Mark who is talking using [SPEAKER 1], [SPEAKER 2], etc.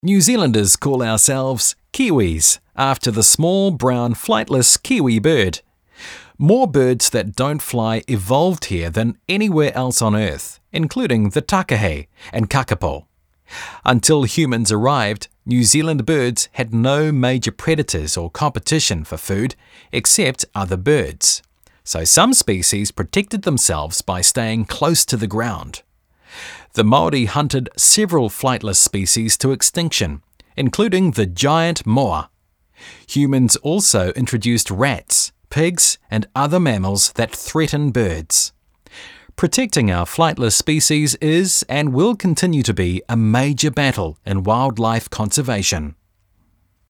[SPEAKER 1] New Zealanders call ourselves Kiwis, after the small brown flightless kiwi bird. More birds that don't fly evolved here than anywhere else on Earth, including the takahe and kakapo. Until humans arrived, New Zealand birds had no major predators or competition for food except other birds. So some species protected themselves by staying close to the ground. The Māori hunted several flightless species to extinction, including the giant moa. Humans also introduced rats, pigs, and other mammals that threaten birds. Protecting our flightless species is and will continue to be a major battle in wildlife conservation.